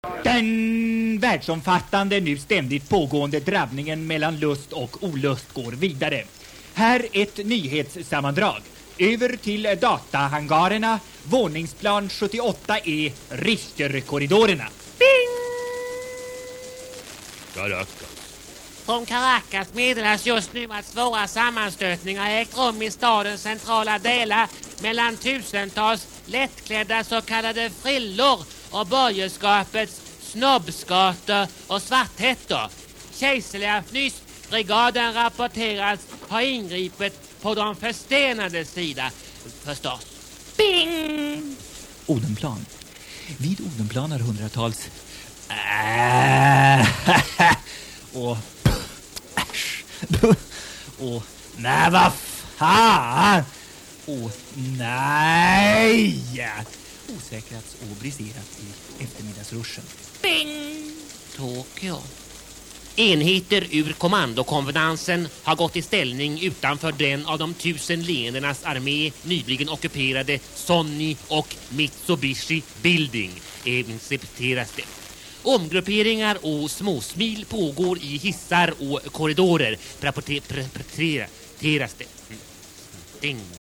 Den världsomfattande, nu ständigt pågående drabbningen mellan lust och olust går vidare. Här ett nyhetssammandrag. Över till datahangarerna, våningsplan 78E, Richterkorridorerna. Bing! Caracas. Från Caracas meddelas just nu att svåra sammanstötningar ägt rum i stadens centrala delar mellan tusentals lättklädda så kallade frillor och borgerskapets snobbskator och svarthättor. Kejserliga fnysbrigaden rapporteras ha ingripit på de förstenade sida, förstås. Bing! Odenplan. Vid Odenplan har hundratals och och nej, vad fan, och nej, osäkrats och briserat i eftermiddagsruschen. Bing! Tokyo. Enheter ur kommandokonvenansen har gått i ställning utanför den av de 1000 leendernas armé nyligen ockuperade Sony och Mitsubishi Building, accepteras det. Omgrupperingar och småsmil pågår i hissar och korridorer, rapporteras det. Ding.